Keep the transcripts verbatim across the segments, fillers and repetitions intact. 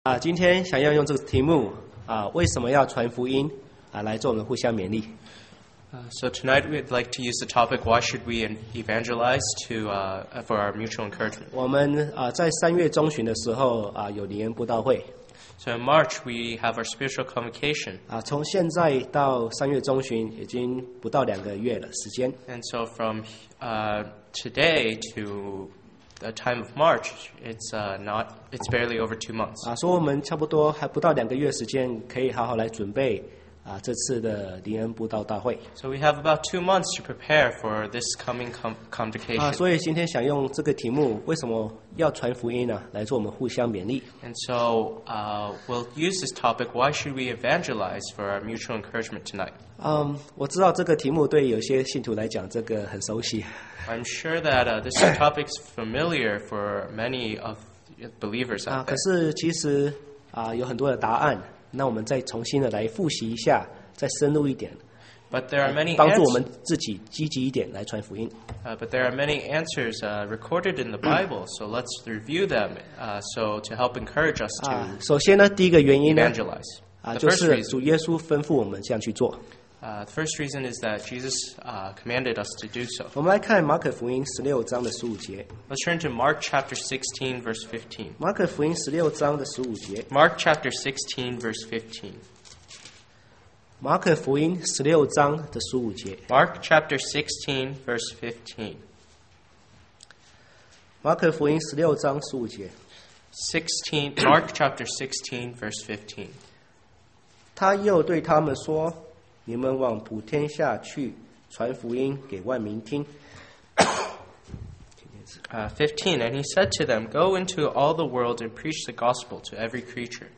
啊，今天想要用这个题目啊，为什么要传福音啊，来做我们互相勉励。 Uh, so tonight we'd like to use the topic, why should we evangelize, to uh, for our mutual encouragement. 我们啊在三月中旬的时候啊有灵恩布道会。 So in March we have our spiritual convocation. 啊，从现在到三月中旬已经不到两个月了时间。 And so from uh, today to the time of March, it's uh, not, it's barely over two months. 啊，所以我们差不多还不到两个月时间，可以好好来准备啊这次的灵恩布道大会。 So we have about two months to prepare for this coming com- convocation. 啊，所以今天想用这个题目，为什么要传福音呢？来做我们互相勉励。 And so uh, we'll use this topic, why should we evangelize, for our mutual encouragement tonight. 嗯，我知道这个题目对有些信徒来讲，这个很熟悉。 I'm sure that uh, this topic is familiar for many of believers 啊， out 可 there. 是其实啊有很多的答案，那我们再重新的来复习一下，再深入一点， But there are many 帮助我们 answers. 自己积极一点来传福音。 Uh, but there are many answers uh, recorded in the Bible, so let's review them. Uh, so to help encourage us 啊 to， 首先呢，第一个原因呢， evangelize. 啊 The 就 first 是 reason, 主耶稣吩咐我们这样去做。 uh, the first reason is that Jesus uh, commanded us to do so. 我们来看马可福音十六章的十五节。 Let's turn to Mark chapter sixteen, verse fifteen. 马可福音十六章的十五节。 Mark chapter sixteen, verse fifteen. 马可福音十六章的十五节。 Mark chapter sixteen, verse fifteen. 马可福音十六章十五节。 Sixteen. Mark chapter sixteen, verse fifteen. 他又对他们说：“你们往普天下去，传福音给万民听。” Uh, fifteen. And he said to them, "Go into all the world and preach the gospel to every creature."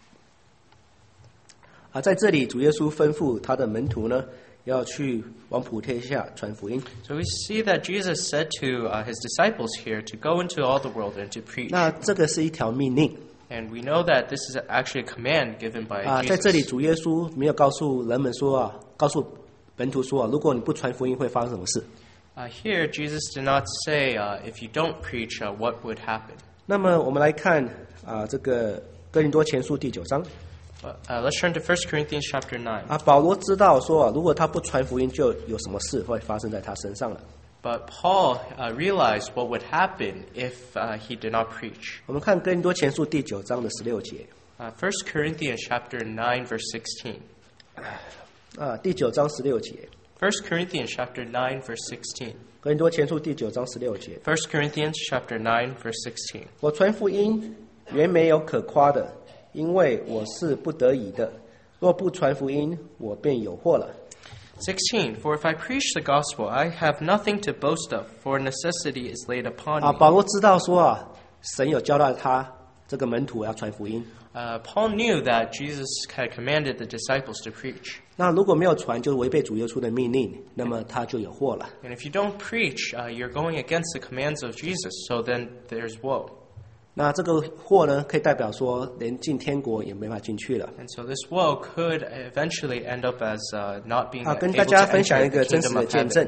啊，在这里主耶稣吩咐他的门徒呢，要去往普天下传福音。 So we see that Jesus said to uh, his disciples here to go into all the world and to preach. 那这个是一条命令 And we know that this is actually a command given by 啊，在这里 Jesus. 主耶稣没有告诉人们说啊，告诉门徒说啊，如果你不传福音会发生什么事。 Uh, here, Jesus did not say, uh, if you don't preach, uh, what would happen. 那么我们来看啊，这个哥林多前书第九章 But, uh, let's turn to First Corinthians chapter nine. 啊，保罗知道说啊，如果他不传福音，就有什么事会发生在他身上了。 But Paul uh, realized what would happen if uh, he did not preach. 我们看哥林多前书第九章的十六节 Uh, First Corinthians chapter nine, verse sixteen. 啊，第九章十六节， First Corinthians chapter nine, verse sixteen. 哥林多前书第九章十六节。 First Corinthians chapter nine, verse sixteen. 我传福音原没有可夸的，因为我是不得已的。若不传福音，我便有祸了。 sixteen. For if I preach the gospel, I have nothing to boast of, for necessity is laid upon 啊， me. 保罗知道说啊，神有交代他这个门徒要传福音。 Uh, Paul knew that Jesus had commanded the disciples to preach. 那如果没有传，就是违背主耶稣的命令，那么他就有祸了。 And if you don't preach, uh, you're going against the commands of Jesus, so then there's woe. 那这个祸呢，可以代表说，连进天国也没法进去了。 And so this woe could eventually end up as uh, not being 啊， able 跟 to 大家分 enter 享一 the 个真实 kingdom 的 of 见证 heaven.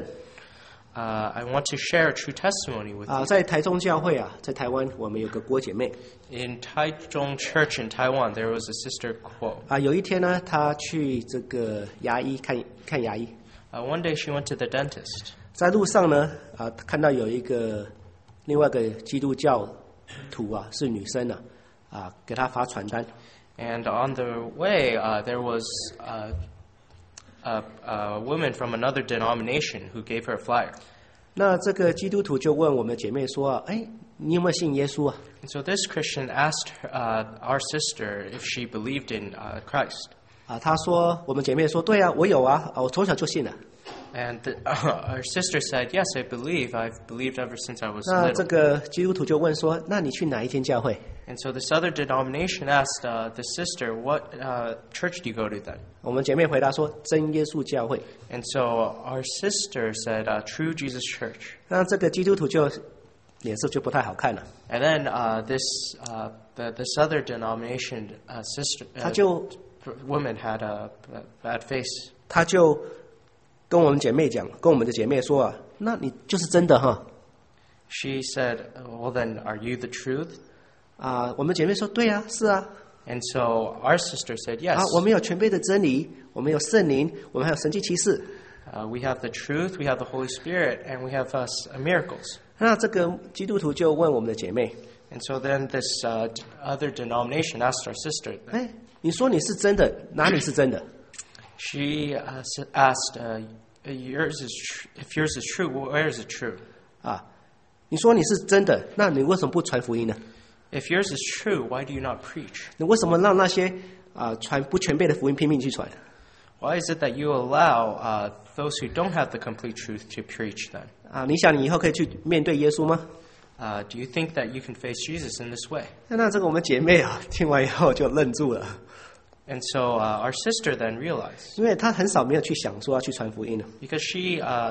Uh, I want to share a true testimony with 啊， you. 在台中教会啊，在台湾我们有个郭姐妹 In Taichung Church in Taiwan, there was a sister Kuo. 啊，有一天呢，她去这个牙医看看牙医， Uh, one day she went to the dentist. 在路上呢，啊，看到有一个另外一个基督教徒啊，是女生啊，啊，给她发传单， And on the way, uh, there was uh, a, a woman from another denomination who gave her a flyer. 那这个基督徒就问我们姐妹说啊，哎，你有没有信耶稣啊？ And so this Christian asked uh, our sister if she believed in uh, Christ. 啊，她说，我们姐妹说，对啊，我有啊，啊我从小就信了。 And the, uh, our sister said, "Yes, I believe. I've believed ever since I was 那这 little." 个基督徒就问说，那你去哪一间教会？ And so this other denomination asked uh, the sister, "What uh, church do you go to then?" 我们姐妹回答说，真耶稣教会。 And so our sister said, uh, "True Jesus Church." 那这个基督徒就脸色就不太好看了， And then uh, this uh, the, this other denomination uh, sister 他 uh, 就 woman had a, a bad face. 他就跟我们姐妹讲，跟我们的姐妹说啊，那你就是真的哈。 She said, "Well then, are you the truth?" 啊，我们姐妹说，对啊，是啊。 And so our sister said, yes, 啊，我们有全备的真理，我们有圣灵，我们还有神迹奇事。 uh, we have the truth, we have the Holy Spirit, and we have us uh, miracles. 那这个基督徒就问我们的姐妹， And so then this uh, d- other denomination asked our sister, 哎，你说你是真的，哪里是真的？ she uh, s- asked, uh, yours is tr- if yours is true, where is it true? 啊，你说你是真的，那你为什么不传福音呢？ If yours is true, why do you not preach? 你为什么让那些啊传不全备的福音拼命去传？ Why is it that you allow uh, those who don't have the complete truth to preach then? 啊，你想你以后可以去面对耶稣吗？ Uh, do you think that you can face Jesus in this way? 那这个我们姐妹啊，听完以后就愣住了， And so uh, our sister then realized, 因为她很少没有去想说要去传福音的， because she uh,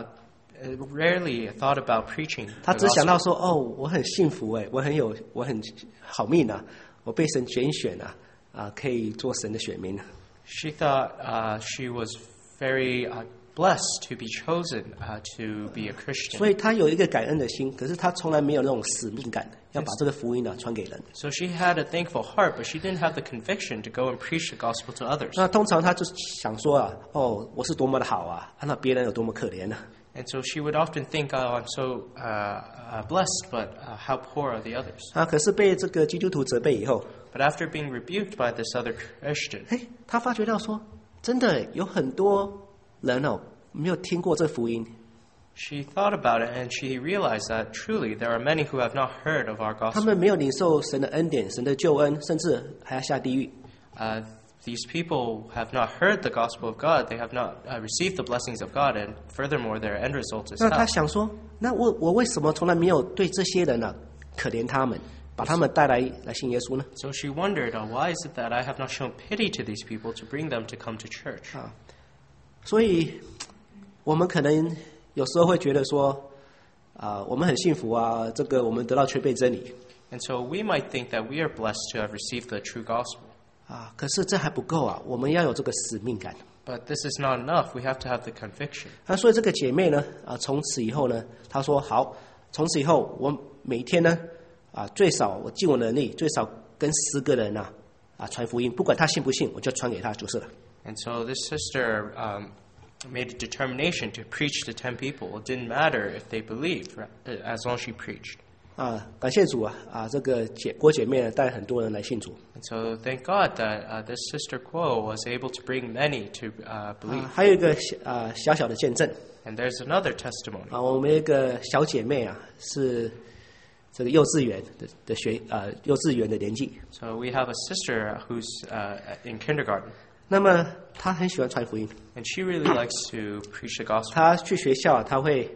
rarely thought about preaching 她 the 只想到 gospel. 说，哦，我很幸福哎，我很有，我很好命啊，我被神拣选啊，啊，可以做神的选民。 She thought uh, she was very uh, blessed to be chosen uh, to be a Christian. 所以她有一个感恩的心，可是她从来没有那种使命感，要把这个福音呢传给人。 So she had a thankful heart, but she didn't have the conviction to go and preach the gospel to others. 那通常她就想说啊，哦，我是多么的好啊，啊那别人有多么可怜啊。 And so she would often think, oh, I'm so uh, uh, blessed, but uh, how poor are the others? 啊，可是被这个基督徒责备以后， But after being rebuked by this other Christian, 哎，她发觉到说，真的有很多人哦没有听过这福音， she thought about it and she realized that truly there are many who have not heard of our 他 gospel. 们没有领受神的恩典、神的救恩，甚至还要下地狱。 Uh, these people have not heard the gospel of God. They have not uh, received the blessings of God, and furthermore, their end result is 那他 hell. 想说，那我我为什么从来没有对这些人呢、啊、可怜他们，把他们带来来信耶稣呢？ So she wondered, oh, why is it that I have not shown pity to these people to bring them to come to church? 啊，所以我们可能有时候会觉得说，啊，我们很幸福啊，这个我们得到全备真理 And so we might think that we are blessed to have received the true gospel. 啊，可是这还不够啊，我们要有这个使命感。 But this is not enough. We have to have the conviction. 那所以这个姐妹呢，啊，从此以后呢，她说好，从此以后我每天呢，啊，最少我尽我能力，最少跟十个人啊，啊传福音，不管他信不信，我就传给他就是了。 And so this sister um, made a determination to preach to ten people. It didn't matter if they believed, as long as she preached. 啊，感谢主啊，啊，这个姐郭姐妹呢，带很多人来信主。 And so thank God that uh, this sister Kuo was able to bring many to uh, believe. 啊，还有一个小啊小小的见证 And there's another testimony. 啊，我们一个小姐妹啊，是这个幼稚园的的学啊幼稚园的年纪。 So we have a sister who's uh, in kindergarten, 那么她很喜欢传福音， and she really likes to preach the gospel. 她去学校啊，她会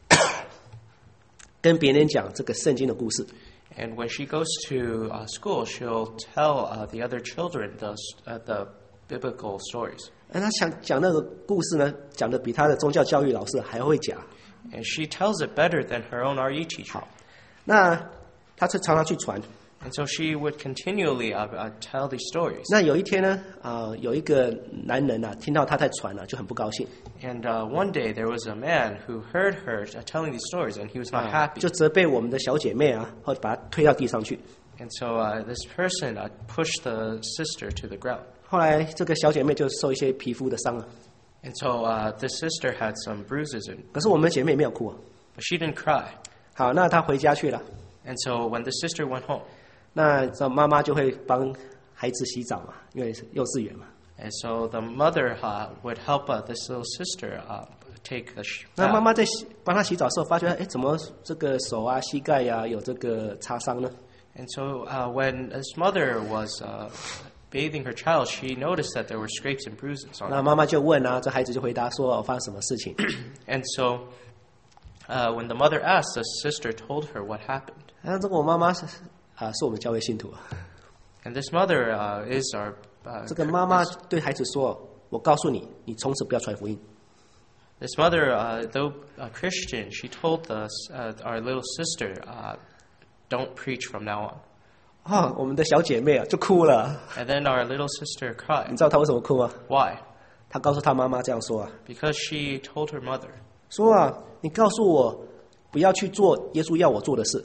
跟别人讲这个圣经的故事。 And when she goes to uh, school, she'll tell uh, the other children the, uh, the biblical stories. 那她想讲那个故事呢，讲的比她的宗教教育老师还会讲。 And she tells it better than her own R E teacher. 那她就常常去传。 And so she would continually uh, uh, tell these stories. 那有一天呢，啊、有一个男人啊，听到她在传啊，就很不高兴， And uh, one day there was a man who heard her uh, telling these stories, and he was not happy. 就责备我们的小姐妹啊，或者把她推到地上去。 And so uh, this person uh, pushed the sister to the ground. 后来这个小姐妹就受一些皮肤的伤啊， And so uh, the sister had some bruises, and, 可是我们姐妹没有哭啊。 but she didn't cry. 好，那她回家去了， And so when the sister went home, 那这妈妈就会帮孩子洗澡嘛，因为是幼稚园嘛。 and so the mother uh, would help uh, this little sister uh, take the sh- 那 bath. 妈妈在洗帮她洗澡的时候，发觉哎，怎么这个手啊、膝盖呀、有这个擦伤呢？ And so uh, when his mother was uh, bathing her child, she noticed that there were scrapes and bruises on 那 her. 妈妈就问啊，这孩子就回答说、哦、发生什么事情？ And so uh, when the mother asked, the sister told her what happened. 那这个我妈妈是啊，是我们教会信徒啊。 And this mother uh, is our... Uh, 这个妈妈 this, 对孩子说：“我告诉你，你从此不要传福音。 this mother, uh, though a Christian, she told us, uh, our little sister, uh, don't preach from now on. ” 啊，我们的小姐妹啊就哭了。 And then our little sister 你 cried. 知道她为什么哭吗？ Why? 她告诉她妈妈这样说啊， Because she told her mother, 说啊，你告诉我不要去做耶稣要我做的事。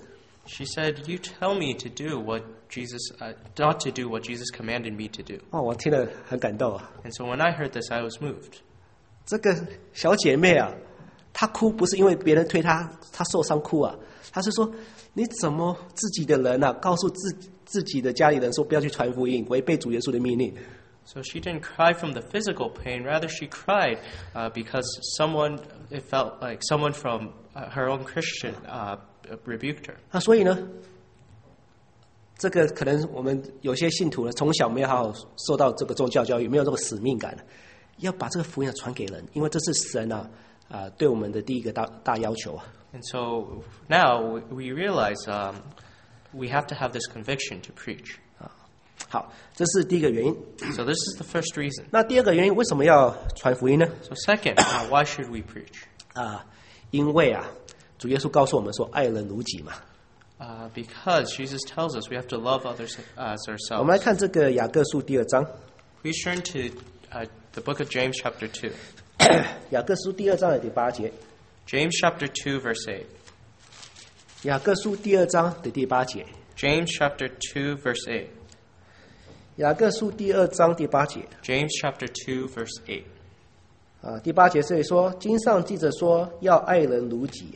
She said, "You tell me to do what Jesus, uh, not to do what Jesus commanded me to do." 哦，我听了很感动啊。 And so when I heard this, I was moved. 这个小姐妹啊，她哭不是因为别人推她，她受伤哭啊，她是说你怎么自己的人啊，告诉自自己的家里人说不要去传福音，违背主耶稣的命令。 So she didn't cry from the physical pain. Rather, she cried uh, because someone, it felt like someone from uh, her own Christian uh, rebuked her. 那所以呢，这个可能我们有些信徒呢，从小没有好好受到这个宗教教育，没有这个使命感，要把这个福音传给人，因为这是神啊啊、呃、对我们的第一个大大要求啊。 And so now we realize um, we have to have this conviction to preach. 好，这是第一个原因。 So this is the first reason. 那第二个原因，为什么要传福音呢？ So second, uh, why should we preach? 啊，因为啊，主耶稣告诉我们说，爱人如己嘛。 Uh, because Jesus tells us we have to love others as 我们来 ourselves. 看这个雅各书第二章， Please turn to uh, the book of James chapter two. 雅各书第二章的第八节。 James chapter two verse eight. 雅各书第二章的第八节。 James chapter two verse eight. 雅各书第二章第八节。 James chapter two verse eight. 啊，第八节这里说，经上记着说，要爱人如己啊。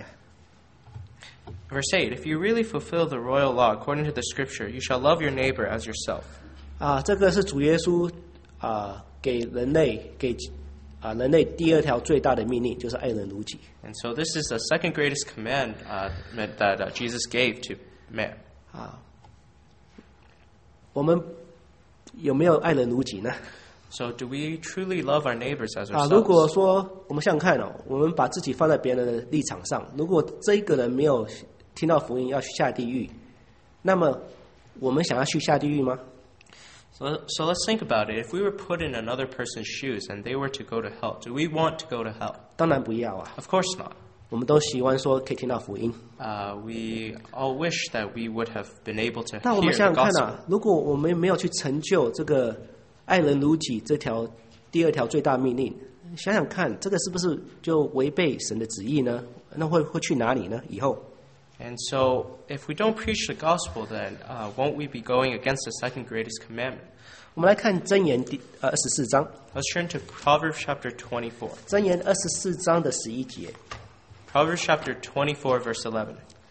Verse eight, if you really fulfill the royal law according to the scripture, you shall love your neighbor as yourself. 啊，这个是主耶稣啊给人类给啊人类第二条最大的命令，就是爱人如己。 And so this is the second greatest command uh, that uh, Jesus gave to man. 啊，我们有没有爱人如己呢？ So do we truly love our neighbors as 啊，如果 ourselves? 说我们想想看哦，我们把自己放在别人的立场上，如果这一个人没有听到福音要去下地狱，那么我们想要去下地狱吗？ So, so let's think about it. If we were put in another person's shoes and they were to go to hell, do we want to go to hell? 当然不要啊， Of course not. 我们都希望说可以听到福音。 Uh, we all wish that we would have been able to 但我们 hear 想 the 想看 gospel. 啊，如果我们没有去成就这个爱人如己这条第二条最大命令，想想看，这个是不是就违背神的旨意呢？那会会去哪里呢？以后 And so, if we don't preach the gospel, then uh, won't we be going against the second greatest commandment? 我们来看箴言第呃二十四章， Let's turn to Proverbs chapter twenty-four. 箴言二十四章的十一节。 Proverbs chapter twenty-four, verse eleven.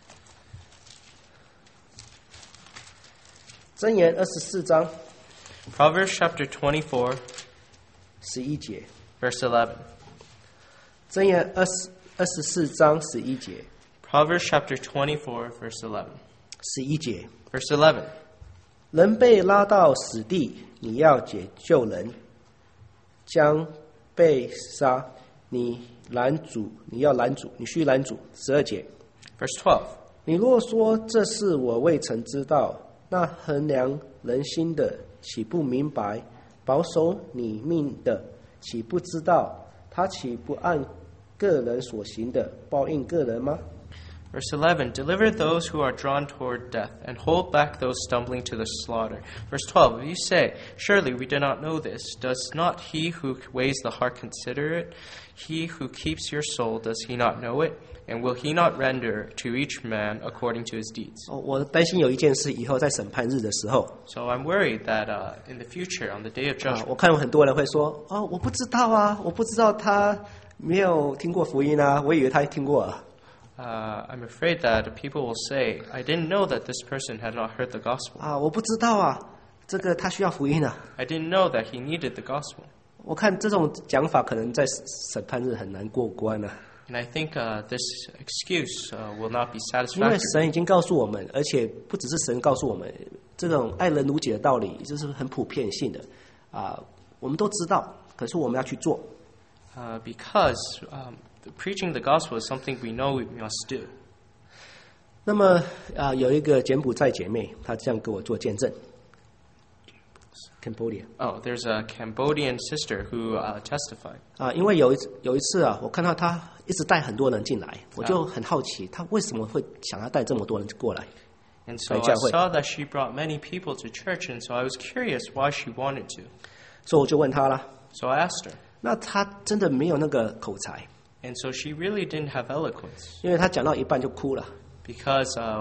箴言二十四章 Proverbs chapter twenty-four, 十一节。 verse eleven. 箴言二十二十四章十一节， Proverbs chapter twenty-four, verse eleven. 十一节。 Verse eleven. 人被拉到死地，你要解救人；将被杀，你拦阻，你要拦阻，你须拦阻。十二节。 Verse twelve. 你若说这事我未曾知道，那衡量人心的岂不明白？保守你命的岂不知道？他岂不按个人所行的报应个人吗？ Verse eleven, deliver those who are drawn toward death, and hold back those stumbling to the slaughter. Verse twelve, if you say, surely we do not know this, does not he who weighs the heart consider it? He who keeps your soul, does he not know it? And will he not render to each man according to his deeds? 哦，我担心有一件事，以后在审判日的时候， So I'm worried that uh, in the future, on the day of 啊， judgment, 我看有很多人会说，哦，我不知道啊，我不知道他没有听过福音啊，我以为他听过啊。 uh, I'm afraid that people will say, I didn't know that this person had not heard the gospel. 啊，我不知道啊，这个他需要福音啊。 I didn't know that he needed the gospel. 我看这种讲法可能在审判日很难过关啊， And I think uh, this excuse uh, will not be 因为 satisfactory. 神已经告诉我们，而且不只是神告诉我们，这种爱人如己的道理就是很普遍性的啊，我们都知道，可是我们要去做。 Uh, because um, preaching the gospel is something we know we must do. 那么啊，有一个柬埔寨姐妹，她这样给我做见证。Cambodia Oh, there's a Cambodian sister who uh, testified. 啊，因为有一次有一次啊，我看到她一直带很多人进来，我就很好奇，她为什么会想要带这么多人过来？ And so 来 I 教会。 saw that she brought many people to church, and so I was curious why she wanted to. 所以我就问她啦， So I asked her. 那她真的没有那个口才， And so she really didn't have eloquence 因为她讲到一半就哭了。 because uh,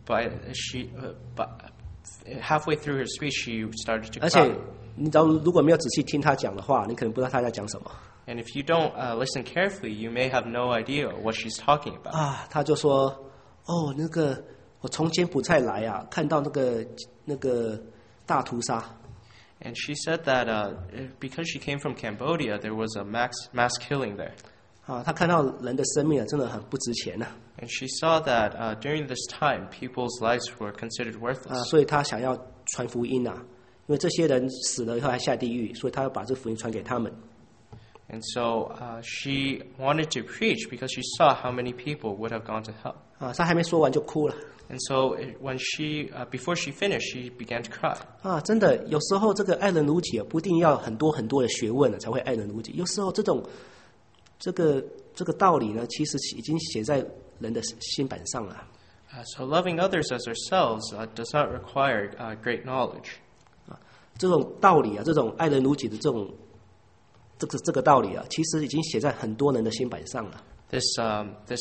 by she, uh, but halfway through her speech, she started to 而且 cry. 你只要如果没有仔细听他讲的话，你可能不知道他在讲什么 And if you don't uh, listen carefully, you may have no idea what she's talking about. 啊。他就说：“哦，那个我从柬埔寨来啊，看到那个那个大屠杀。” And she said that uh, because she came from Cambodia, there was a mass mass killing there. 啊，他看到人的生命啊，真的很不值钱呐、 And she saw that uh, during this time, people's lives were considered 啊， worthless. 所以他想要传福音啊，因为这些人死了以后还下地狱，所以他要把这福音传给他们。 And so uh, she wanted to preach because she saw how many people would have gone to hell. 啊，他还没说完就哭了 And so it, when she, uh, before she finished, she began to cry. 啊！真的，有时候这个爱人如己啊，不一定要很多很多的学问了才会爱人如己。有时候这种这个这个道理呢，其实已经写在人的心板上了。 Uh, so loving others as ourselves uh, does not require uh, great knowledge. 这种道理啊，这种爱人如己的这种这个这个道理啊，其实已经写在很多人的心板上了。 This, um, this,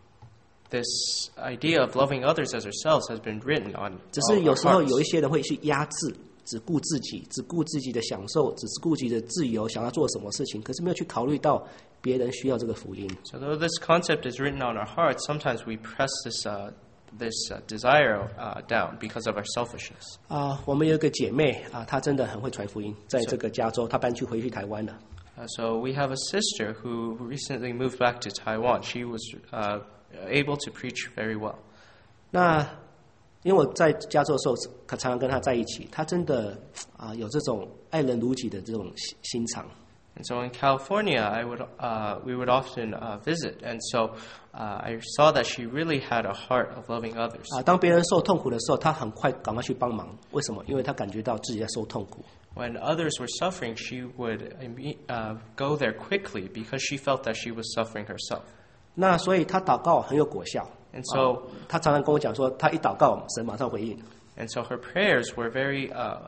this idea of loving others as ourselves has been written on 只 all 是 our 有时候 hearts. 有一些人会去压制，只顾自己，只顾自己的享受，只顾自己的自由，想要做什么事情，可是没有去考虑到别人需要这个福音。 So though this concept is written on our hearts, sometimes we press this, uh, this uh, desire uh, down because of our selfishness. 啊，我们有一个姐妹啊，她真的很会传福音，在这个加州，她搬去回去台湾了。 Uh, so we have a sister who recently moved back to Taiwan. She was uh, able to preach very well. 那因为我在加州的时候，常常跟她在一起，她真的啊有这种爱人如己的这种心心肠。 And so in California, I would uh, we would often uh, visit, and so uh, I saw that she really had a heart of loving others. 啊，当别人受痛苦的时候，她很快赶快去帮忙。为什么？因为她感觉到自己在受痛苦。 When others were suffering, she would uh, go there quickly because she felt that she was suffering herself. 那所以她祷告很有果效。 And so, 她常常跟我讲说，她一祷告，神马上回应。 and so her prayers were very uh,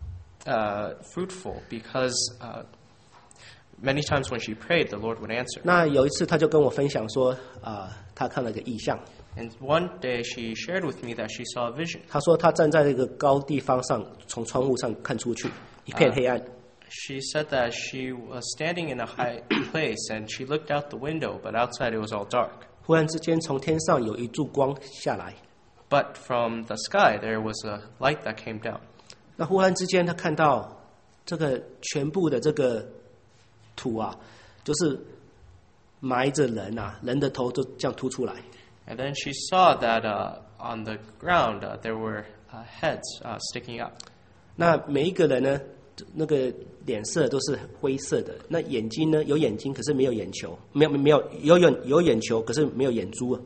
uh, fruitful because uh, many times when she prayed, the Lord would answer. 那有一次，她就跟我分享说，啊，她看了个异象。 And one day she shared with me that she saw a vision. 她说她站在一个高地方上，从窗户上看出去，一片黑暗。 She said that she was standing in a high place and she looked out the window, but outside it was all dark. 忽然之间，从天上有一柱光下来。 But from the sky there was a light that came down. 那忽然之间，她看到这个全部的这个土啊，就是埋着人啊，人的头都这样凸出来。 And then she saw that uh, on the ground uh, there were uh, heads uh, sticking up. 那每一个人呢，那个脸色都是灰色的。那眼睛呢，有眼睛，可是没有眼球，没有没有有眼有眼球，可是没有眼珠啊。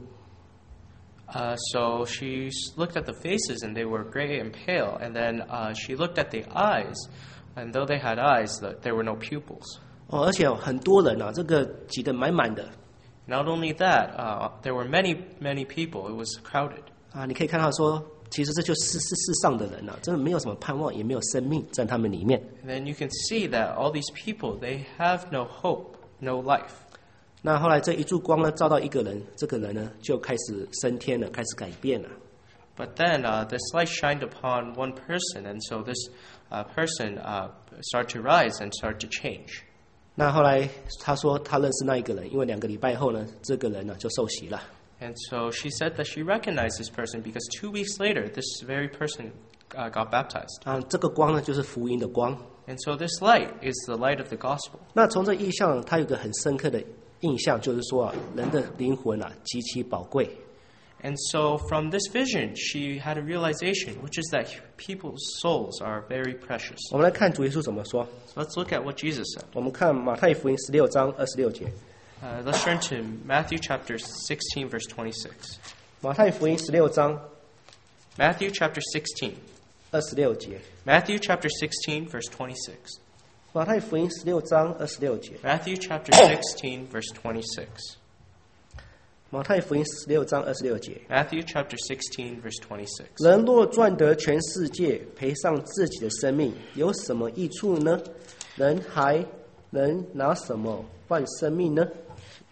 Uh, so she s- looked at the faces and they were gray and pale. And then uh, she looked at the eyes, and though they had eyes, th- there were no pupils. 哦，而且很多人啊，这个挤得满满的 Not only that, uh, there were many, many people. It was crowded. 啊，你可以看到说，其实这就是世世上的人啊，真的没有什么盼望，也没有生命在他们里面。 And then you can see that all these people, they have no hope, no life. 那后来这一束光呢，照到一个人，这个人呢就开始升天了，开始改变了。 But then uh, this light shined upon one person, and so this uh, person uh, started to rise and started to change. 那后来他说他认识那一个人，因为两个礼拜后呢，这个人呢就受洗了。 And so she said that she recognized this person because two weeks later, this very person uh, got baptized. 啊，这个光呢就是福音的光。 And so this light is the light of the gospel. 那从这意象，他有个很深刻的印象，就是说啊，人的灵魂啊极其宝贵。 And so from this vision, she had a realization, which is that people's souls are very precious. 我们来看主耶稣怎么说。 So let's look at what Jesus said. 我们看马太福音十六章二十六节。 Uh, let's turn to Matthew chapter sixteen, verse twenty-six. 马太福音十六章 Matthew chapter sixteen. 二十六节。 Matthew chapter sixteen, verse twenty-six. 马太福音十六章二十六节。 Matthew chapter sixteen, verse twenty-six. 马太福音十六章二十六节。 Matthew chapter sixteen, verse twenty-six. 人若赚得全世界，赔上自己的生命，有什么益处呢？人还能拿什么换生命呢？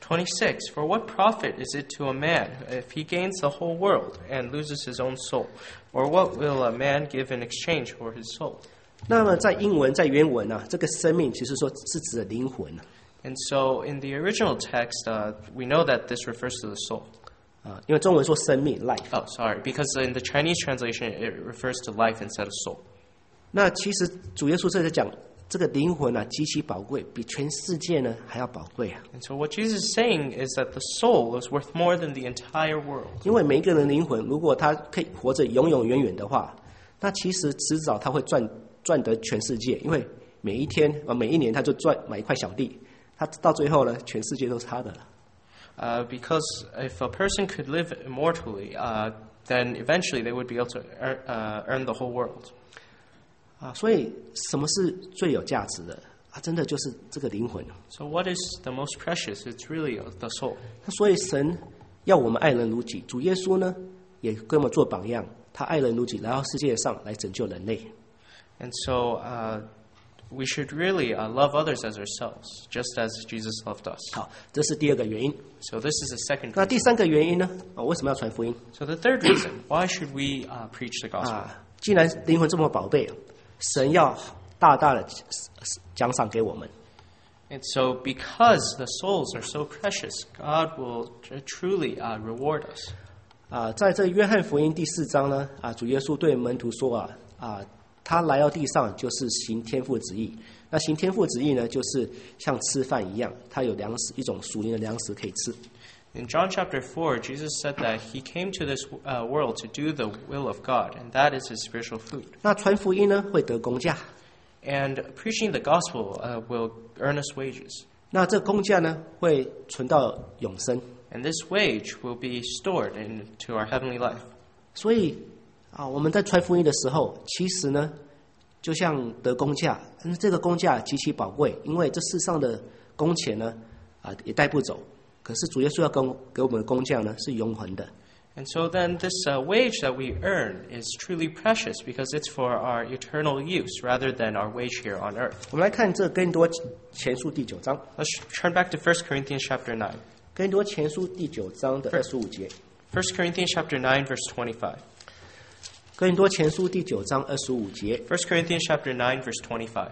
twenty-six, For what profit is it to a man if he gains the whole world and loses his own soul? Or what will a man give in exchange for his soul? 那么在英文在原文啊，这个生命其实说是指的灵魂啊。 And so in the original text, uh, we know that this refers to the soul. 啊，因为中文说生命 life。 Oh, sorry, because in the Chinese translation, it refers to life instead of soul. 那其实主耶稣这在讲这个灵魂啊极其宝贵，比全世界呢还要宝贵啊。 And so what Jesus is saying is that the soul is worth more than the entire world. 因为每一个人的灵魂，如果他可以活着永永远远的话，那其实迟早他会赚赚得全世界，因为每一天啊每一年他就赚买一块小地，他到最后呢，全世界都是他的了。 Uh, because if a person could live immortally, uh, then eventually they would be able to earn, uh, earn the whole world. 啊，所以什么是最有价值的啊？真的就是这个灵魂。 So what is the most precious? It's really the soul. 所以神要我们爱人如己，主耶稣呢也跟我们做榜样，他爱人如己，来到世界上来拯救人类。 And so uh, we should really uh, love others as ourselves, just as Jesus loved us. 好，这是第二个原因。 So this is the second 那 reason. 第三个原因呢？啊，为什么要传福音 So the third reason, why should we uh, preach the gospel? 啊？既然灵魂这么宝贝，神要大大的奖赏给我们。 And so because the souls are so precious, God will tr- truly uh, reward us. 啊，在这约翰福音第四章呢，啊，主耶稣对门徒说啊，啊，他来到地上就是行天父旨意。那行天父旨意呢，就是像吃饭一样，他有粮食，一种属灵的粮食可以吃。 In John chapter four, Jesus said that he came to this uh, world to do the will of God, and that is his spiritual food. 那传福音呢，会得工价。 And preaching the gospel uh, will earn us wages. 那这工价呢，会存到永生。 And this wage will be stored into our heavenly life. 所以啊，我们在传福音的时候，其实呢，就像得工价，但是这个工价极其宝贵，因为这世上的工钱呢，啊，也带不走。可是主耶稣要给给我们的工价呢，是永恒的。 And so then this uh, wage that we earn is truly precious because it's for our eternal use rather than our wage here on earth. 我们来看这哥林多前书第九章， Let's turn back to First Corinthians chapter nine. 哥林多前书第九章的二十五节。 First Corinthians chapter nine, verse twenty-five. 哥林多前书第九章二十五节， First Corinthians chapter nine, verse twenty-five.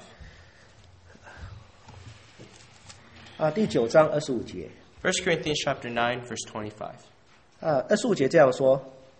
啊，第九章二十五节， First Corinthians chapter nine, verse twenty-five. 啊，二十五节这样说：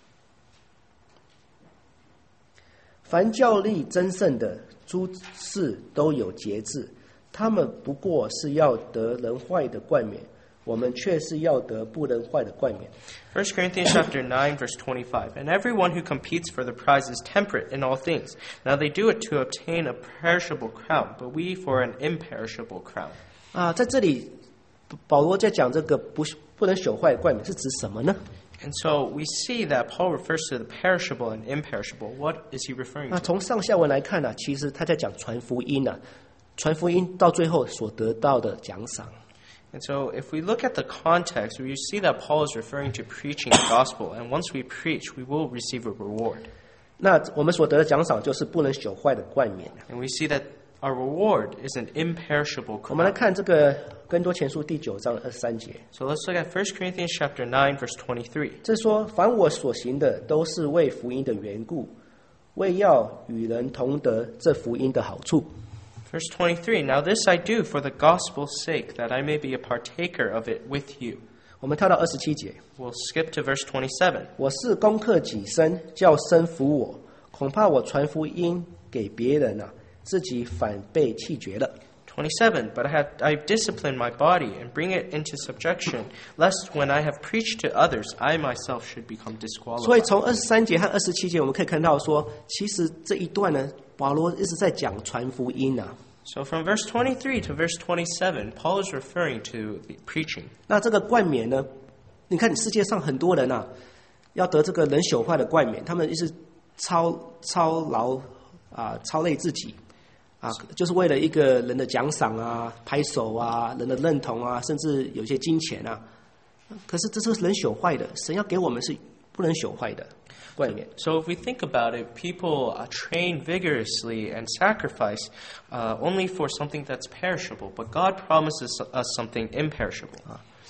凡教力争胜的诸事都有节制，他们不过是要得人坏的冠冕，我们却是要得不能坏的冠冕。 First Corinthians chapter nine, verse twenty-five. And everyone who competes for the prize is temperate in all things. Now they do it to obtain a perishable crown, but we for an imperishable crown. 啊，在这里，保罗在讲这个不不能朽坏的冠冕是指什么呢？ And so we see that Paul refers to the perishable and imperishable. What is he referring 那 to? 从上下文来看呢、啊，其实他在讲传福音啊，传福音到最后所得到的奖赏。 And so if we look at the context, we see that Paul is referring to preaching the gospel. And once we preach, we will receive a reward. 那我们所得的奖赏就是不能朽坏的冠冕。 And we see that our reward is an imperishable 我们来 crown. 看这个更多前书第九章二十三节， So let's look at First Corinthians chapter nine, verse twenty-three. 这说凡我所行的都是为福音的缘故，为要与人同得这福音的好处。 Verse twenty-three, Now this I do for the gospel's sake, that I may be a partaker of it with you. 我们跳到二十七节， We'll skip to verse twenty-seven. 我是攻克己身，叫身服我，恐怕我传福音给别人啊，自己反被弃绝了。 twenty-seven, But I have I discipline my body and bring it into subjection, lest when I have preached to others, I myself should become 所以 disqualified. 从二十三节和二十七节，我们可以看到说，其实这一段呢，保罗一直在讲传福音啊。 So from verse twenty-three to verse twenty-seven, Paul is referring to the preaching. 那这个冠冕呢，你看世界上很多人啊，要得这个人朽坏的冠冕，他们一直操操劳啊，操累自己啊，就是为了一个人的奖赏啊、拍手啊、人的认同啊，甚至有些金钱啊。可是这是人朽坏的，神要给我们是不能朽坏的冠冕。 So if we think about it, people uh, train vigorously and sacrifice uh, only for something that's perishable, but God promises us something imperishable.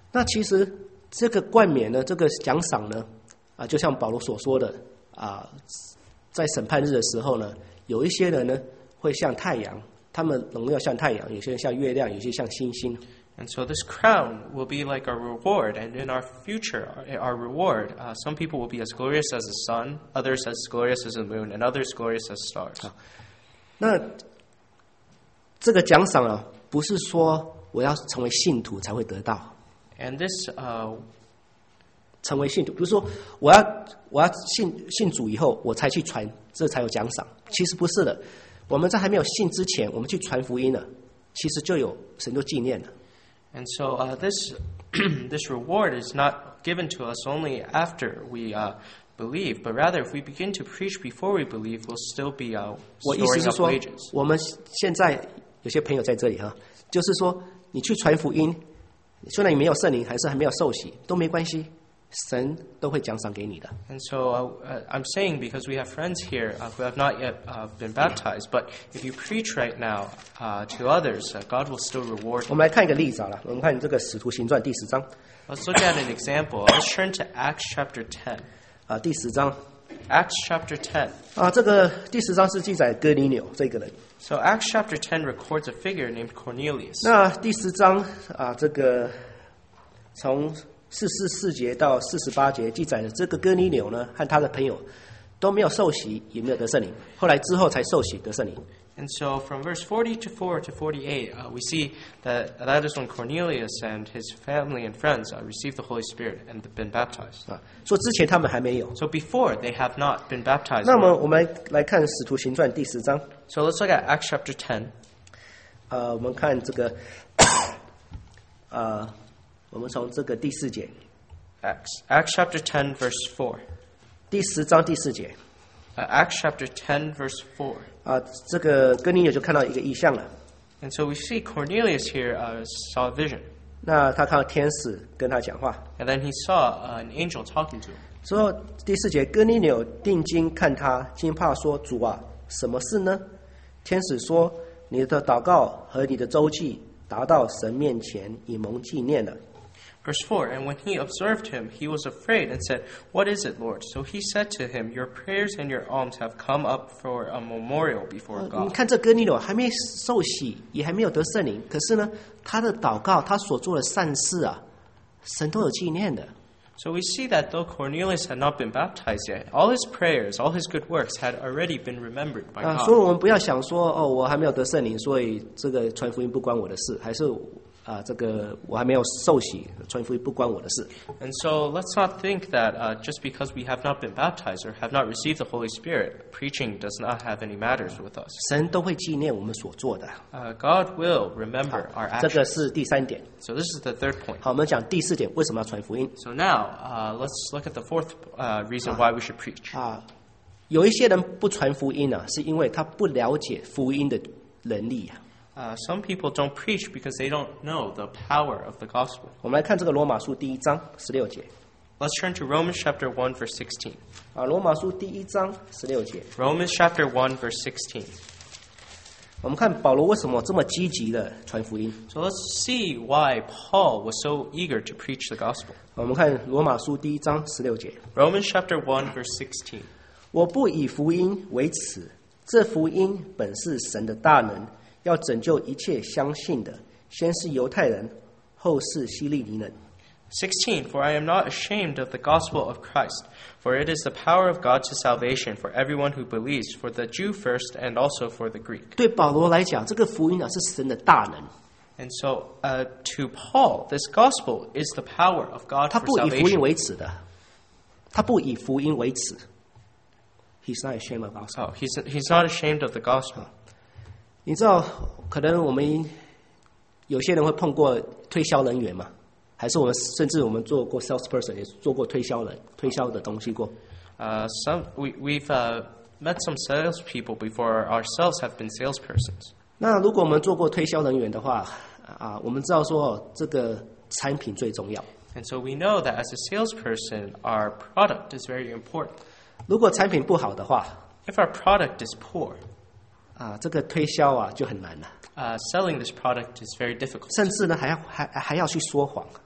那其实这个冠冕呢，这个奖赏呢，啊，就像保罗所说的啊，在审判日的时候呢，有一些人呢会像太阳，他们荣耀像太阳；有些人像月亮，有些像星星。 And so this crown will be like our reward, and in our future, our, our reward, uh, some people will be as glorious as the sun, others as glorious as the moon, and others glorious as stars. 那这个奖赏啊，不是说我要成为信徒才会得到。 And this, uh, 成为信徒，比如说我要我要信信主以后，我才去传，这才有奖赏。其实不是的，我们在还没有信之前，我们去传福音了，其实就有神就纪念了。 And so uh, this this reward is not given to us only after we uh, believe, but rather if we begin to preach before we believe, we'll still be uh, 我意思 storing 是 up 说 wages. 我们现在有些朋友在这里哈，就是说你去传福音，虽然你没有圣灵，还是还没有受洗，都没关系，神都会奖赏给你的。 And so uh, uh, I'm saying because we have friends here uh, who have not yet uh, been baptized, but if you preach right now uh, to others, uh, God will still reward 我 you. 们来看一个例子好了，我们看这个使徒行传第十章 Let's look at an example. Let's turn to Acts chapter ten. 啊，第十章 Acts chapter ten. 啊，这个第十章是记载哥尼流这个人。 So Acts chapter ten records a figure named Cornelius. 那第十章啊，这个从四十四节到四十八节记载了这个哥尼流呢，和他的朋友都没有受洗，也没有得圣灵，后来之后才受洗得圣灵。 And so from verse forty to four to forty-eight, uh, we see that that is when Cornelius and his family and friends uh, received the Holy Spirit and been baptized. 啊，说之前他们还没有。 So before, they have not been baptized. 那么我们来来看使徒行传第十章， So let's look at Acts chapter ten. 呃，我们看这个，呃，我们从这个第四节， Acts, Acts chapter ten, verse four. 第十章第四节 Uh, Acts chapter ten, verse four. 啊，这个哥尼流就看到一个异象了。 And so we see Cornelius here uh, saw a vision. 那他看到天使跟他讲话， And then he saw uh, an angel talking to him. 说第四节，哥尼流定睛看他，惊怕说：“主啊，什么事呢？”天使说：“你的祷告和你的周记达到神面前，以蒙纪念了。” Verse four, and when he observed him, he was afraid and said, What is it, Lord? So he said to him, Your prayers and your alms have come up for a memorial before 你 God. 看这哥尼流还没受洗，也还没有得圣灵，可是呢，他的祷告，他所做的善事啊，神都有纪念的。 So we see that though Cornelius had not been baptized yet, all his prayers, all his good works had already been remembered by 啊，所以 God. 我们不要想说哦，我还没有得圣灵，所以这个传福音不关我的事，还是啊，这个我还没有受洗，传福音不关我的事。 And so let's not think that uh, just because we have not been baptized or have not received the Holy Spirit, preaching does not have any matters with us. 神都会纪念我们所做的。 Uh, God will remember our 这个 actions. 是第三点。 So this is the third point. 好，我们讲第四点，为什么要传福音 So now uh, let's look at the fourth uh, reason why we should preach. 啊？有一些人不传福音呢、啊，是因为他不了解福音的能力啊。 Uh, some people don't preach because they don't know the power of the gospel. 我们来看这个罗马书第一章十六节 Let's turn to Romans chapter one, verse sixteen. 啊，罗马书第一章十六节， Romans chapter one, verse sixteen. 我们看保罗为什么这么积极的传福音。 So let's see why Paul was so eager to preach the gospel. 我们看罗马书第一章十六节， Romans chapter one, verse sixteen. 我不以福音为耻，这福音本是神的大能，要拯救一切相信的，先是犹太人，后是希利尼人。 sixteen, For I am not ashamed of the gospel of Christ, for it is the power of God to salvation for everyone who believes, for the Jew first and also for the Greek. 对保罗来讲，这个福音啊是神的大能， And so uh, to Paul, this gospel is the power of God 他 for 不以福音 salvation. 为耻的，他不以福音为耻。He's not ashamed of gospel. Oh, he's, he's not ashamed of the gospel. 你知道，可能我们有些人会碰过推销人员嘛，还是我们甚至我们做过 salesperson， 也做过推销人推销的东西过。 Uh, some we, we've uh, met some salespeople before ourselves have been salespersons. 那如果我们做过推销人员的话，啊，我们知道说这个产品最重要。 And so we know that as a salesperson, our product is very important. 如果产品不好的话， If our product is poor, 啊，这个推销啊就很难了， uh, selling this product is very difficult. 甚至呢还要还还要去说谎。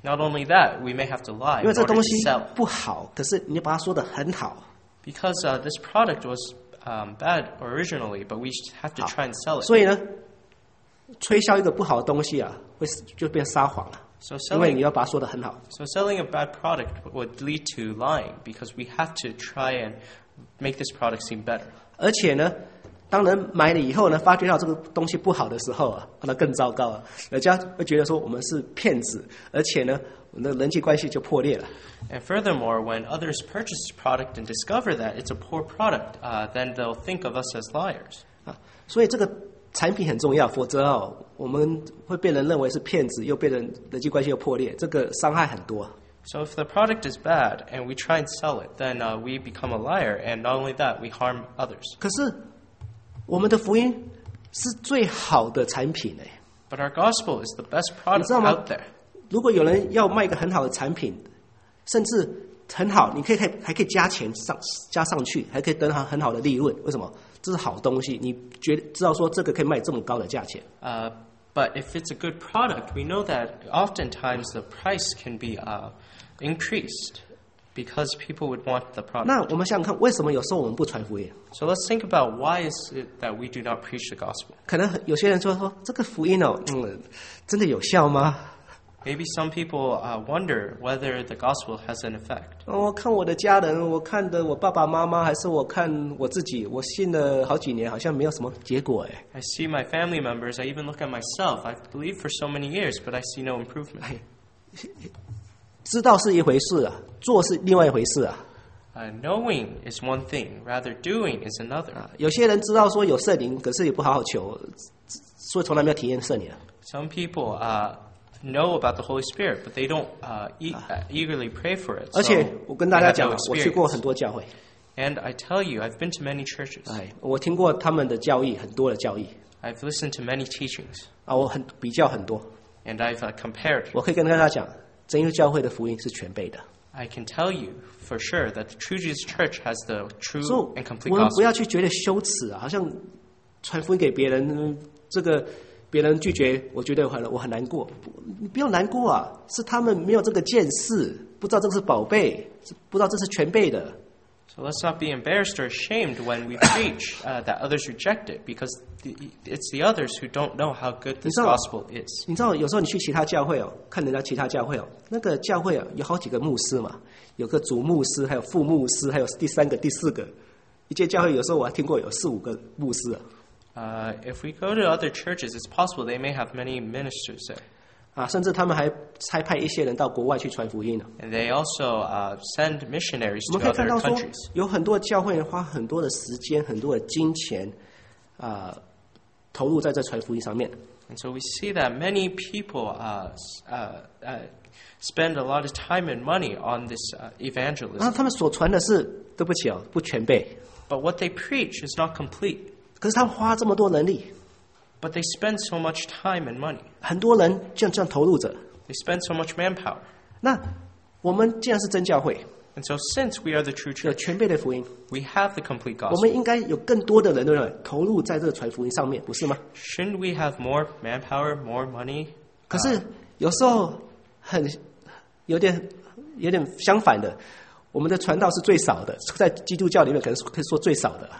Not only that, we may have to lie 因 in 为这 order 东 to 西 sell. 不好，可是你把它说的很好。 Because uh, this product was um, bad originally, but we have to 好 try and sell it. 所以呢，推销一个不好的东西啊，会就变撒谎了， So 因为 selling, 你要把它说的很好。 so selling a bad product would lead to lying because we have to try and make this product seem better. 而且呢，当人买了以后呢，发觉到这个东西不好的时候啊，那更糟糕啊！人家会觉得说我们是骗子，而且呢，我们的人际关系就破裂了。 And furthermore, when others purchase this product and discover that it's a poor product, uh, then they'll think of us as liars. 啊，所以这个产品很重要，否则哦，我们会被人认为是骗子，又被人人际关系又破裂，这个伤害很多。 So if the product is bad and we try and sell it, then uh, we become a liar, and not only that, we harm others. 可是我们的福音是最好的产品哎， But our gospel is the best 你 product 知道吗 out there. 如果有人要卖一个很好的产品，甚至很好，你可以可以还可以加钱上加上去，还可以得到很好的利润。为什么？这是好东西，你觉知道说这个可以卖这么高的价钱。 Uh, but if it's a good product, we know that oftentimes the price can be uh, increased because people would want the product. 那我们想想看，为什么有时候我们不传福音？ So let's think about why is it that we do not preach the gospel. 可能有些人说说这个福音哦，嗯，真的有效吗？ Maybe some people uh, wonder whether the gospel has an effect. 哦，我看我的家人，我看的我爸爸妈妈，还是我看我自己，我信了好几年，好像没有什么结果哎。 I see my family members. I even look at myself. I've believed for so many years, but I see no improvement. 哎，知道是一回事啊，做是另外一回事啊。 Uh, knowing is one thing, rather doing is another. 啊，有些人知道说有圣灵，可是也不好好求，所以从来没有体验圣灵啊。 Some people uh, know about the Holy Spirit, but they don't uh, e- uh, eagerly pray for it. 而 So 且我跟大 they 家 have 讲 no 啊，我去过 experience. 很多教会， And I tell you, I've been to many churches. 哎，我听过他们的教义，很多的教义 I've listened to many teachings, 啊，我很比较很多， and I've uh, compared. 我可以跟大家讲，真耶稣教会的福音是全备的， I can tell you for sure that the True Jesus Church has the true 所 and 以 complete 我们不 gospel. 要去觉得羞耻啊，好像传福音给别人，嗯这个别人拒绝，我觉得很我很难过。不你不要难过啊，是他们没有这个见识，不知道这个是宝贝，不知道这是全备的。 So let's not be embarrassed or ashamed when we preach uh, that others reject it, because the, it's the others who don't know how good this 你知道- gospel is. 你知道有时候你去其他教会哦，看人家其他教会哦，那个教会啊有好几个牧师嘛，有个主牧师，还有副牧师，还有第三个、第四个。一间教会有时候我还听过有四五个牧师啊， Uh, if we go to other churches, it's possible they may have many ministers there. 啊，甚至他们还差派一些人到国外去传福音呢。 And they also uh, send missionaries 我 to 们可以看 other 到说 countries. 有很多教会花很多的时间、很多的金钱啊、投入在这传福音上面。 And so we see that many people uh, s- uh, uh, spend a lot of time and money on this uh, 然 evangelism. 后他们所传的是，对不起哦，不全备。 But what they preach is not complete. 可是他们花这么多人力， But they spend so much time and money. 很多人这样这样投入着。 They spend so much manpower. 那我们既然是真教会， And so since we are the true 有 church, 全备的福音， we have the complete 我 gospel. 们应该有更多的人，对不对？投入在这个传福音上面，不是吗？ Shouldn't we have more manpower, more money? 可是有时候很有点有点相反的，我们的传道是最少的，在基督教里面可能可以说最少的。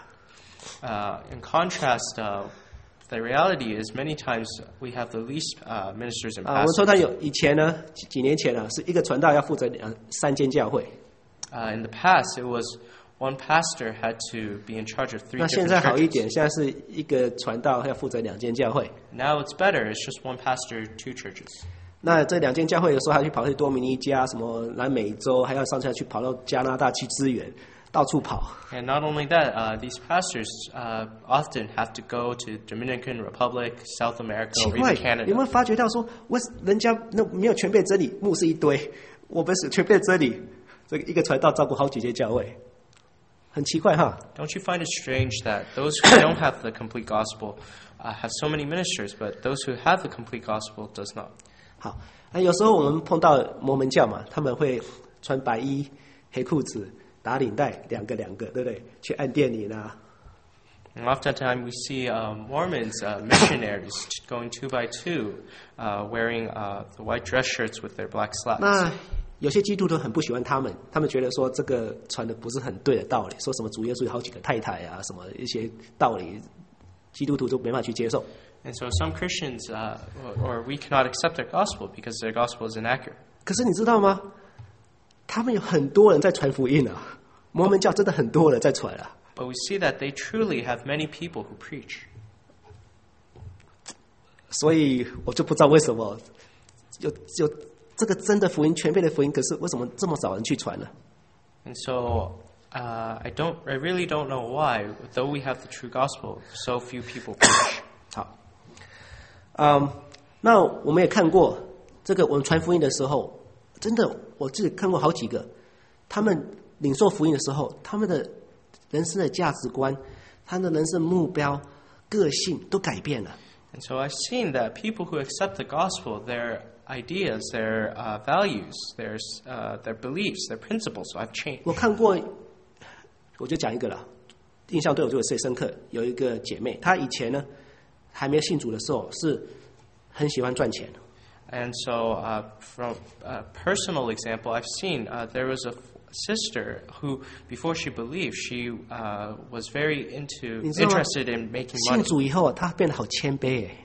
Uh, in contrast, uh, the reality is many times we have the least uh, ministers and 啊，我们 pastors. 说他有以前呢，几几年前啊，是一个传道要负责两三间教会。 Uh, in the past, it was one pastor had to be in charge of three 那现 different 在好一 churches. 点，现在是一个传道要负责两间教会。 Now it's better. It's just one pastor, two churches. 那这两间教会有时候还去跑去多米尼加、什么南美洲，还要上下去跑到加拿大去支援，到处跑。 And not only that, uh, these pastors uh, often have to go to Dominican Republic, South America, 奇 or 怪 even， 有没有 Canada. 发觉到说，为人家那没有全备真理，牧师一堆，我们是全备真理，这个一个传道照顾好几间教会，很奇怪哈。 Don't you find it strange that those who don't have the complete gospel uh, have so many ministers, but those who have the complete gospel does not? 好，那有时候我们碰到摩门教嘛，他们会穿白衣、黑裤子、打领带，两个两个，对不对？去按电铃啊。 And oftentimes we see uh, Mormons, uh, missionaries, going two by two, uh, wearing uh, the white dress shirts with their black slacks. 那有些基督徒很不喜欢他们，他们觉得说这个传的不是很对的道理，说什么主耶稣有好几个太太啊，什么一些道理，基督徒都没办法去接受。 And so some Christians, uh, or, or we cannot accept their gospel because their gospel is inaccurate. 可是你知道吗？他们有很多人在传福音啊，摩门教真的很多人在传啊。 But we see that they truly have many people who preach. 所以我就不知道为什么有有这个真的福音、全备的福音，可是为什么这么少人去传呢？ And so uh, I don't, I really don't know why, though we have the true gospel, so few people preach. 好，嗯，那我们也看过这个，我们传福音的时候，真的我自己看过好几个，他们领受福音的时候，他们的人生的价值观、他的人生目标、个性都改变了。 And so I've seen that people who accept the gospel, their ideas, their uh, values, their uh, their beliefs, their principles have changed. 我看过，我就讲一个了，印象对我最最深刻。有一个姐妹，她以前呢还没有信主的时候，是很喜欢赚钱。 And so, uh, from a personal example, I've seen uh, there was a sister who, before she believed, she uh, was very into interested in making 信 money. 主以后，她变得好谦卑诶。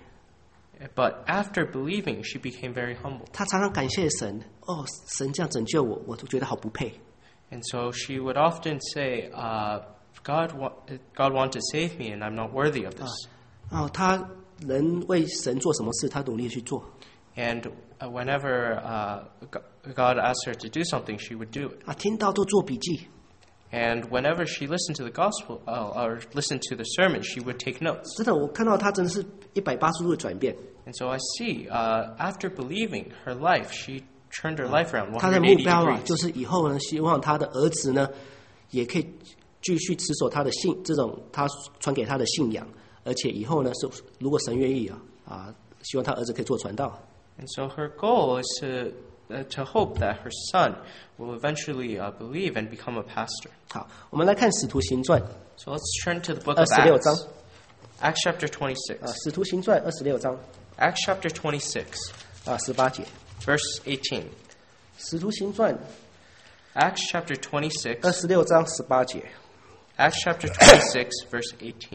But after believing, she became very humble. 她常常感谢神，哦，神这样拯救我，我都觉得好不配。 And so she would often say, uh, "God, wa- God wanted to save me, and I'm not worthy of this." 哦，她能为神做什么事，她努力去做。 And uh, whenever uh, God asked her to do something, she would do it. 啊，听到都做笔记。 And whenever she listened to the gospel uh, or listened to the sermon, she would take notes. 真的，我看到她真的是一百八十度的转变。 And so I see, uh, after believing her life, she turned her life around 她的 one 目 hundred eighty 标啊， degrees. 就是以后呢，希望她的儿子呢，也可以继续持守他的信，这种他传给他的信仰，而且以后呢，是如果神愿意啊啊，希望他儿子可以做传道。 And so her goal is to uh, to hope that her son will eventually uh, believe and become a pastor. 好，我们来看《使徒行传》 So let's turn to the book 二 of 十六章 Acts. Acts chapter twenty-six. 啊，《使徒行传》二十六章 Acts chapter twenty-six, 啊十八节，《 verse eighteen. 使徒行传》 Acts chapter twenty-six, 二十六章十八节， Acts chapter twenty-six, verse eighteen. 《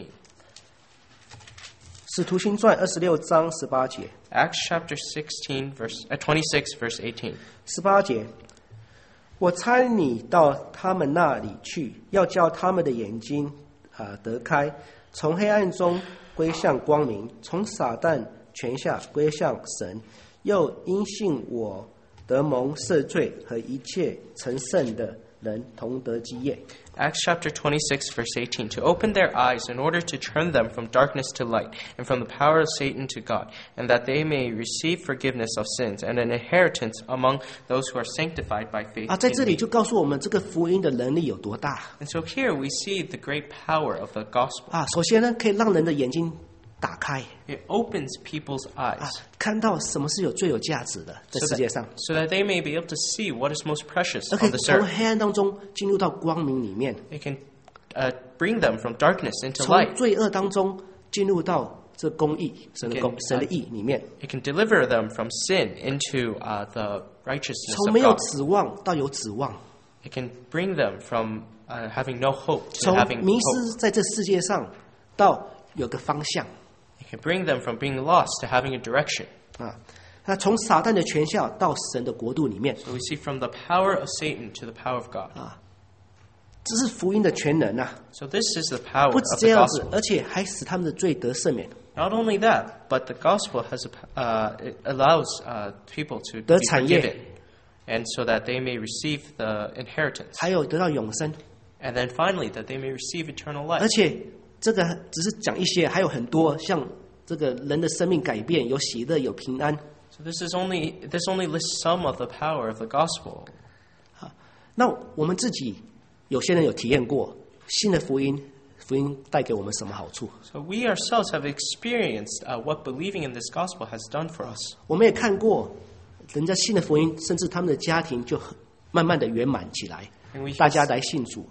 使徒行传》二十六章十八节， Acts chapter sixteen, verse uh, twenty-six, verse eighteen. 十八节，我差你到他们那里去，要叫他们的眼睛啊、呃、得开，从黑暗中归向光明，从撒旦权下归向神，又因信我得蒙赦罪，和一切成圣的人同得基业。 Acts chapter twenty-six, verse eighteen. To open their eyes in order to turn them from darkness to light, and from the power of Satan to God, and that they may receive forgiveness of sins and an inheritance among those who are sanctified by faith 啊，在这 in 里 me. 就告诉我们这个福音的能力有多大 And so here we see the great power of the gospel. 啊！首先呢，可以让人的眼睛打开 It opens people's 啊 eyes， 看到什么是有最有价值的在 so 世界上， that, so that they may be able to see what is most precious 而可以 on this 从 earth. 黑暗当中进入到光明里面， It can uh, bring them from darkness into 从 light. 罪恶当中进入到这公义神的公 Okay, 神的义里面， It can deliver them from sin into uh, the righteousness 从 of 没有 God. 指望到有指望， It can bring them from uh, having no hope to 从 having 迷 hope. 失在这世界上到有个方向 It can bring them from being lost to having a direction. 啊。那从撒旦的权下到神的国度里面， So we see from the power of Satan to the power of God. 这是福音的全能啊！ So this is the power 不止 of 这 the 样子， gospel. 而且还使他们的罪得赦免， Not only that, but the gospel has a, p- uh, it allows uh, people to 得 be 产业， forgiven, and so that they may receive the inheritance, 还有得到永生。 and then finally that they may receive eternal life. 而且这个只是讲一些，还有很多像这个人的生命改变，有喜乐，有平安。 So this is only this only lists some of the power of the gospel. 那我们自己有些人有体验过新的福音，福音带给我们什么好处？ So we ourselves have experienced uh, what believing in this gospel has done for us. 我们也看过人家信的福音，甚至他们的家庭就很慢慢的圆满起来 And we， 大家来信主，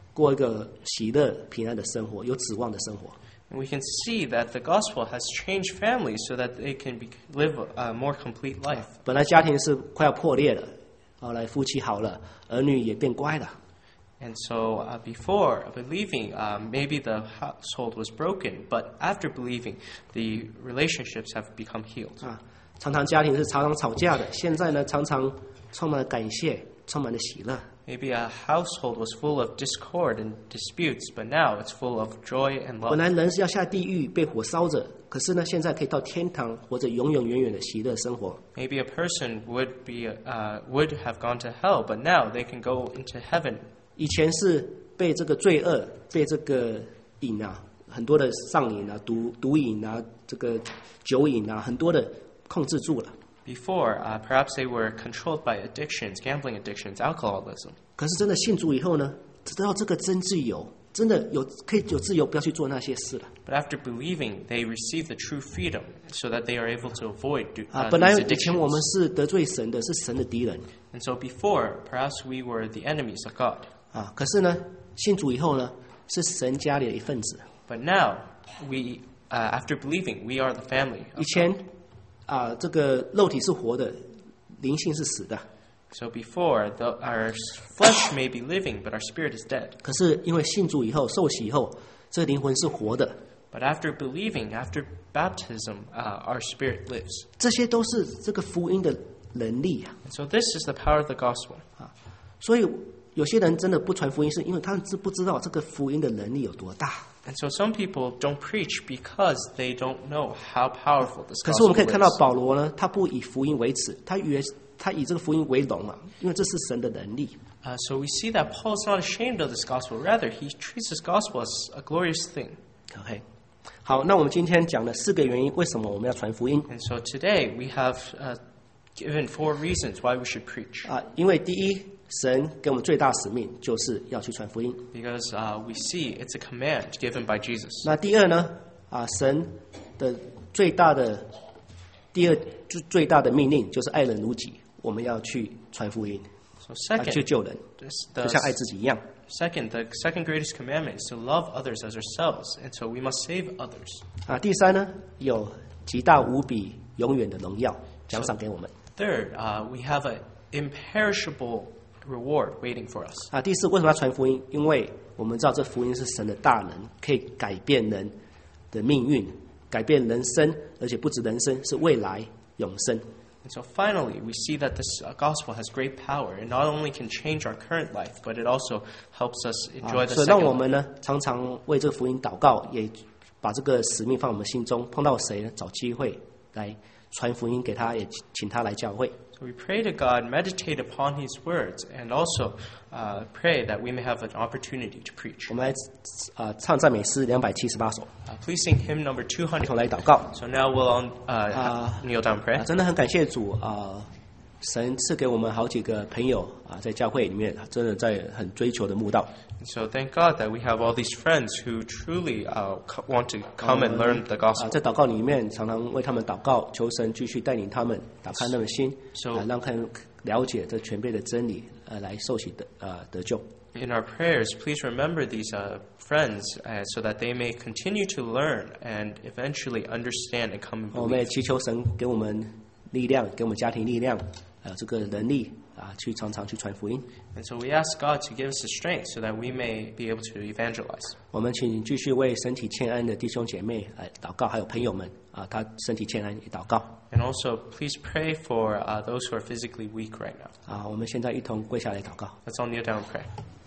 过一个喜乐平安的生活，有指望的生活。 And we can see that the gospel has changed families so that they can be, live a more complete life. 本来家庭是快要破裂了，后来夫妻好了，儿女也变乖了。 And so uh, before believing, uh, maybe the household was broken, but after believing, the relationships have become healed. 啊，常常家庭是常常吵架的，现在呢，常常充满了感谢，充满了喜乐。 Maybe a household was full of discord and disputes, but now it's full of joy and 本 love. 来人是要下地狱被火烧着，可是呢，现在可以到天堂，活着永永远远的喜乐生活。 Maybe a person would be uh, would have gone to hell, but now they can go into heaven. 以前是被这个罪恶、被这个瘾啊，很多的上瘾啊、毒毒瘾啊、这个酒瘾啊，很多的控制住了。 Before, uh, perhaps they were controlled by addictions, gambling addictions, alcoholism. 可是真的信主以后呢，知道这个真自由，真的有可以有自由，不要去做那些事了。 But after believing, they receive the true freedom so that they are able to avoid do, 啊， uh, 本来 these 以前我们 addictions. 是得罪神的，是神的敌人 And so before, perhaps we were the enemies of God. 啊。可是呢，信主以后呢，是神家里的一份子。 But now, we, uh, after believing, we are the family 以 of 前 God. 啊，这个肉体是活的，灵性是死的。 So before, the, our flesh may be living, but our spirit is dead. 可是因为信主以后，受洗以后，这灵魂是活的。 But after believing, after baptism, uh, our spirit lives. 这些都是这个福音的能力啊。 And so this is the power of the gospel. 所以有些人真的不传福音，是因为他们知不知道这个福音的能力有多大。 And so some people don't preach because they don't know how powerful this 可是我们 gospel 可以看到 is. 保罗呢，他不以福音为耻，他以为他以这个福音为荣啊，因为这是神的能力。 Uh, so we see that Paul is not ashamed of this gospel. Rather, he treats this gospel as a glorious thing. OK， 好，那我们今天讲了四个原因，为什么我们要传福音 And so today we have uh, given four reasons why we should preach. 啊？因为第一，神给我们最大使命就是要去传福音。 Because uh, we see it's a command given by Jesus. 那第二呢？啊，神的最大的第二最最大的命令就是爱人如己，我们要去传福音， So 啊，去 second, 救人， this, 就 the 像爱自己一样。 second, the second greatest commandment is to love others as ourselves. And so we must save others. 啊，第三呢，有极大无比永远的荣耀奖赏给我们。 Third, uh, we have an imperishable reward waiting for us. 啊，第四，为什么要传福音？因为我们知道这福音是神的大能，可以改变人的命运，改变人生，而且不止人生，是未来永生。 And so finally, we see that this uh, gospel has great power. It not only can change our current life, but it also helps us 啊 enjoy，the 所以让 second 我 life. 们呢，常常为这个福音祷告，也把这个使命放我们心中。碰到谁呢，找机会来传福音给他，也请他来教会。 So we pray to God, meditate upon His words, and also uh, pray that we may have an opportunity to preach. 我们来啊唱赞美诗两百七十八首， Uh, please sing hymn number 一 two 同 hundred. 来祷告。 So now we'll um, uh, Ah. kneel down and 啊， pray. 真的很感谢主啊！神赐给我们好几个朋友啊，在教会里面真的在很追求的慕道。 And so thank God that we have all these friends who truly uh, co- want to come and learn the 啊， gospel. 在祷告里面常常为他们祷告，求神继续带领他们，打开他们的心， So- 啊，让他们了解这全备的真理，呃，来受洗的呃得救。 In our prayers, please remember these uh, friends uh, so that they may continue to learn and eventually understand and come and 我们也 believe. 祈求神给我们力量，给我们家庭力量，还有这个能力啊，去常常去传福音。 And so we ask God to give us the strength so that we may be able to evangelize. 我们请继续为身体欠安的弟兄姐妹来祷告，还有朋友们啊，他身体欠安也祷告 And also, please pray for uh, those who are physically weak right now. 啊。我们现在一同跪下来祷告。 Let's all kneel down and pray.